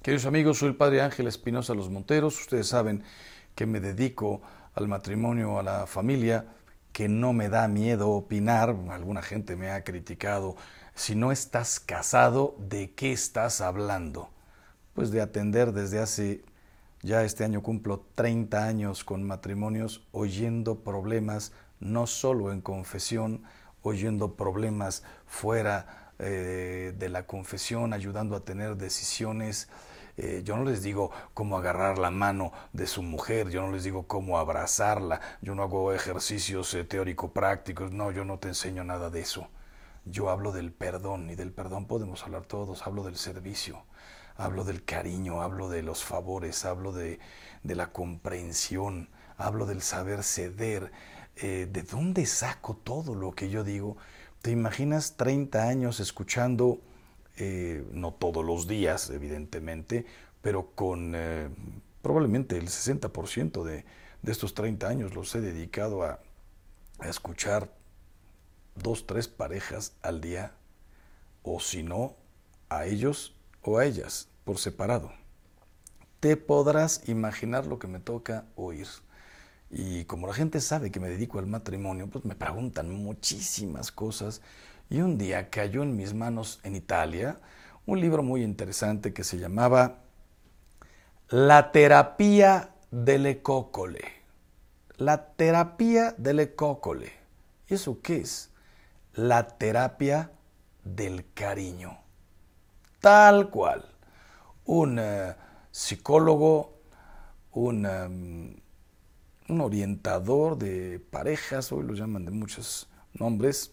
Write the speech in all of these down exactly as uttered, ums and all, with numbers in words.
Queridos amigos, soy el Padre Ángel Espinosa Los Monteros. Ustedes saben que me dedico al matrimonio, a la familia, que no me da miedo opinar. Alguna gente me ha criticado. Si no estás casado, ¿de qué estás hablando? Pues de atender desde hace, ya este año cumplo treinta años con matrimonios, oyendo problemas, no solo en confesión, oyendo problemas fuera eh, de la confesión, ayudando a tener decisiones. Eh, yo no les digo cómo agarrar la mano de su mujer, yo no les digo cómo abrazarla, yo no hago ejercicios eh, teórico-prácticos, no, yo no te enseño nada de eso. Yo hablo del perdón, y del perdón podemos hablar todos. Hablo del servicio, hablo del cariño, hablo de los favores, hablo de, de la comprensión, hablo del saber ceder. Eh, ¿De dónde saco todo lo que yo digo? ¿Te imaginas treinta años escuchando, eh, no todos los días, evidentemente, pero con eh, probablemente el sesenta por ciento de, de estos treinta años los he dedicado a, a escuchar dos, tres parejas al día, o si no, a ellos o a ellas, por separado? Te podrás imaginar lo que me toca oír. Y como la gente sabe que me dedico al matrimonio, pues me preguntan muchísimas cosas. Y un día cayó en mis manos en Italia un libro muy interesante que se llamaba La terapia delle coccole. La terapia delle coccole. ¿Y eso qué es? La terapia del cariño. Tal cual. Un uh, psicólogo, un, um, un orientador de parejas, hoy lo llaman de muchos nombres,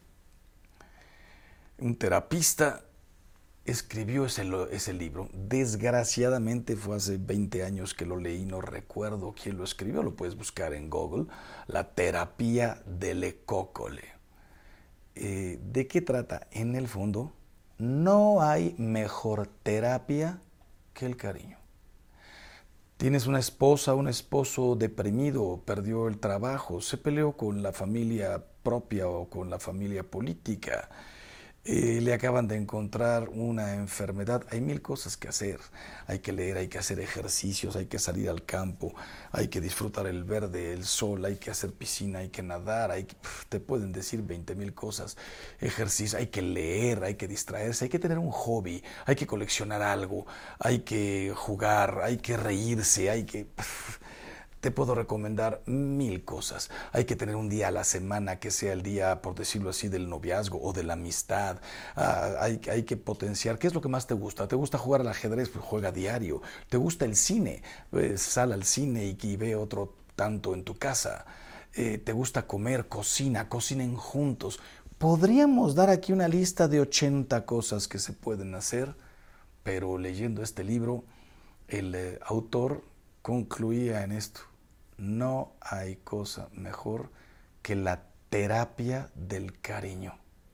un terapista, escribió ese, ese libro. Desgraciadamente fue hace veinte años que lo leí, no recuerdo quién lo escribió, lo puedes buscar en Google, La terapia delle coccole. Eh, ¿De qué trata? En el fondo, no hay mejor terapia que el cariño. Tienes una esposa, un esposo deprimido, perdió el trabajo, se peleó con la familia propia o con la familia política, eh, le acaban de encontrar una enfermedad. Hay mil cosas que hacer. Hay que leer, hay que hacer ejercicios, hay que salir al campo, hay que disfrutar el verde, el sol, hay que hacer piscina, hay que nadar, hay que, pf, te pueden decir veinte mil cosas. Ejercicio, hay que leer, hay que distraerse, hay que tener un hobby, hay que coleccionar algo, hay que jugar, hay que reírse, hay que... pf, te puedo recomendar mil cosas. Hay que tener un día a la semana que sea el día, por decirlo así, del noviazgo o de la amistad. Ah, hay, hay que potenciar. ¿Qué es lo que más te gusta? ¿Te gusta jugar al ajedrez? Pues juega diario. ¿Te gusta el cine? Pues sal al cine y, y ve otro tanto en tu casa. Eh, ¿Te gusta comer? Cocina, cocinen juntos. Podríamos dar aquí una lista de ochenta cosas que se pueden hacer, pero leyendo este libro, el eh, autor concluía en esto: no hay cosa mejor que la terapia del cariño.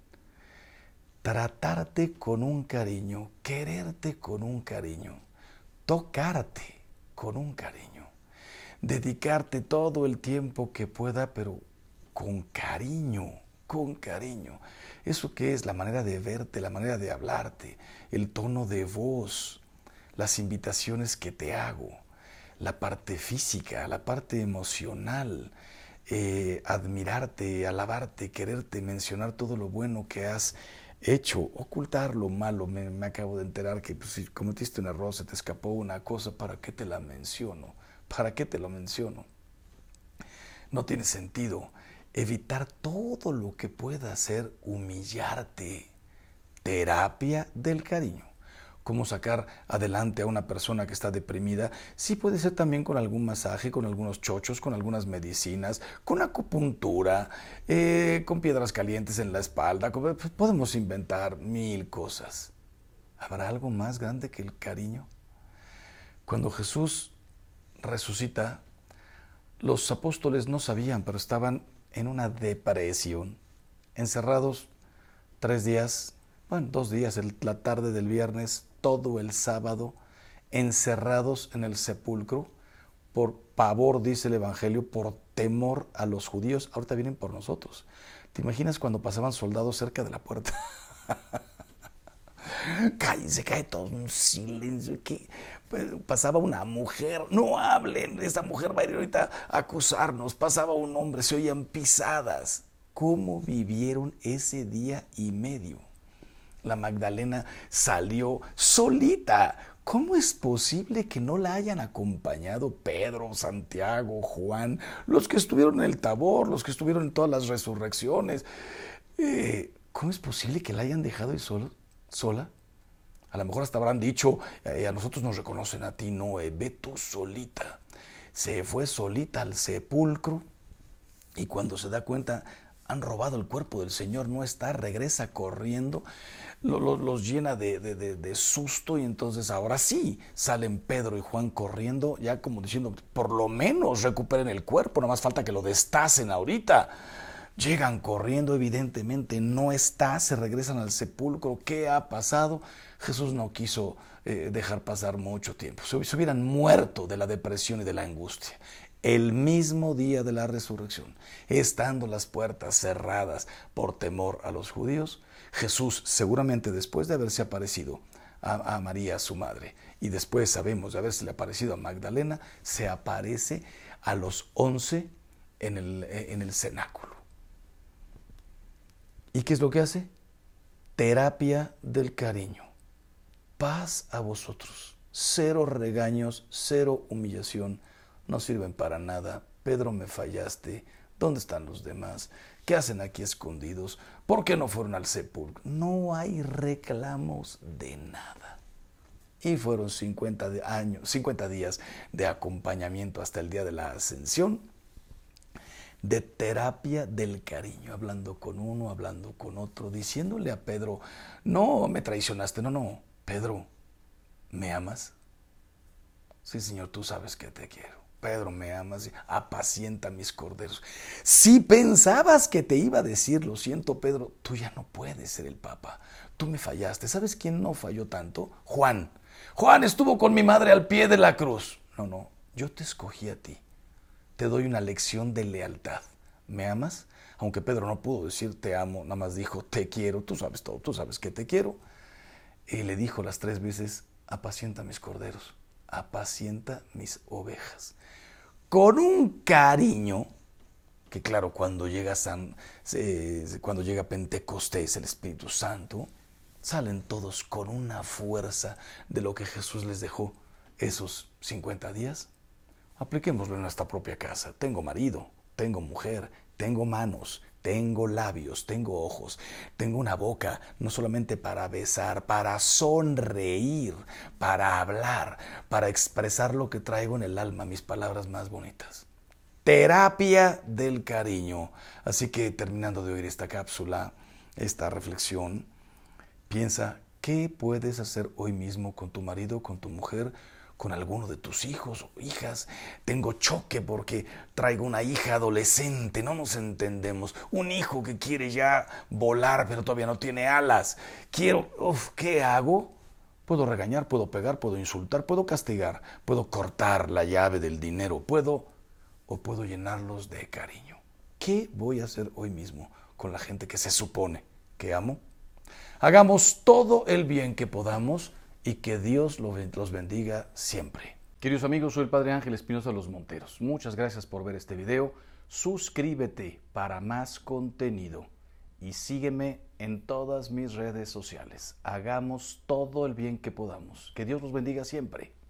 Tratarte con un cariño, quererte con un cariño, tocarte con un cariño, dedicarte todo el tiempo que pueda, pero con cariño, con cariño. ¿Eso qué es? La manera de verte, la manera de hablarte, el tono de voz, las invitaciones que te hago, la parte física, la parte emocional, eh, admirarte, alabarte, quererte, mencionar todo lo bueno que has hecho, ocultar lo malo. Me, me acabo de enterar que pues, si cometiste un error, se te escapó una cosa, ¿para qué te la menciono? ¿Para qué te lo menciono? No tiene sentido. Evitar todo lo que pueda hacer humillarte. Terapia del cariño. Cómo sacar adelante a una persona que está deprimida. Sí, puede ser también con algún masaje, con algunos chochos, con algunas medicinas, con acupuntura, eh, con piedras calientes en la espalda. Podemos inventar mil cosas. ¿Habrá algo más grande que el cariño? Cuando Jesús resucita, los apóstoles no sabían, pero estaban en una depresión, encerrados tres días, bueno, dos días, el, la tarde del viernes, todo el sábado, encerrados en el sepulcro, por pavor, dice el Evangelio, por temor a los judíos. Ahorita vienen por nosotros. ¿Te imaginas cuando pasaban soldados cerca de la puerta? Cae, se cae todo un silencio. ¿Qué? Pasaba una mujer, no hablen, esa mujer va a ir ahorita a acusarnos. Pasaba un hombre, se oían pisadas. ¿Cómo vivieron ese día y medio? La Magdalena salió solita. ¿Cómo es posible que no la hayan acompañado Pedro, Santiago, Juan, los que estuvieron en el Tabor, los que estuvieron en todas las resurrecciones? Eh, ¿Cómo es posible que la hayan dejado ahí solo, sola? A lo mejor hasta habrán dicho, eh, a nosotros nos reconocen, a ti no, eh, ve tú solita. Se fue solita al sepulcro y cuando se da cuenta, han robado el cuerpo del Señor, no está, regresa corriendo, lo, lo, los llena de, de, de, de susto y entonces ahora sí salen Pedro y Juan corriendo, ya como diciendo, por lo menos recuperen el cuerpo, nada más falta que lo destacen ahorita. Llegan corriendo, evidentemente no está, se regresan al sepulcro. ¿Qué ha pasado? Jesús no quiso eh, dejar pasar mucho tiempo. Se, se hubieran muerto de la depresión y de la angustia. El mismo día de la resurrección, estando las puertas cerradas por temor a los judíos, Jesús, seguramente después de haberse aparecido a, a María, su madre, y después sabemos de haberse aparecido a Magdalena, se aparece a los once en el, en el cenáculo. ¿Y qué es lo que hace? Terapia del cariño. Paz a vosotros. Cero regaños, cero humillación. No sirven para nada. Pedro, me fallaste. ¿Dónde están los demás? ¿Qué hacen aquí escondidos? ¿Por qué no fueron al sepulcro? No hay reclamos de nada. Y fueron cincuenta años, cincuenta días de acompañamiento hasta el día de la ascensión, de terapia del cariño, hablando con uno, hablando con otro, diciéndole a Pedro, no me traicionaste, no, no, Pedro, ¿me amas? Sí, Señor, tú sabes que te quiero. Pedro, ¿me amas? Apacienta mis corderos. Si pensabas que te iba a decir, lo siento, Pedro, tú ya no puedes ser el Papa. Tú me fallaste. ¿Sabes quién no falló tanto? Juan. Juan estuvo con mi madre al pie de la cruz. No, no, yo te escogí a ti. Te doy una lección de lealtad. ¿Me amas? Aunque Pedro no pudo decir te amo, nada más dijo te quiero, tú sabes todo, tú sabes que te quiero. Y le dijo las tres veces, apacienta mis corderos, apacienta mis ovejas. Con un cariño, que claro, cuando llega, San, eh, cuando llega Pentecostés, el Espíritu Santo, salen todos con una fuerza de lo que Jesús les dejó esos cincuenta días. Apliquémoslo en nuestra propia casa. Tengo marido, tengo mujer, tengo manos, tengo labios, tengo ojos, tengo una boca, no solamente para besar, para sonreír, para hablar, para expresar lo que traigo en el alma, mis palabras más bonitas. Terapia del cariño. Así que terminando de oír esta cápsula, esta reflexión, piensa, ¿qué puedes hacer hoy mismo con tu marido, con tu mujer, con alguno de tus hijos o hijas? Tengo choque porque traigo una hija adolescente, no nos entendemos. Un hijo que quiere ya volar, pero todavía no tiene alas. Quiero, uf, ¿qué hago? Puedo regañar, puedo pegar, puedo insultar, puedo castigar, puedo cortar la llave del dinero, puedo o puedo llenarlos de cariño. ¿Qué voy a hacer hoy mismo con la gente que se supone que amo? Hagamos todo el bien que podamos y que Dios los bendiga siempre. Queridos amigos, soy el Padre Ángel Espinosa Los Monteros. Muchas gracias por ver este video. Suscríbete para más contenido y sígueme en todas mis redes sociales. Hagamos todo el bien que podamos. Que Dios los bendiga siempre.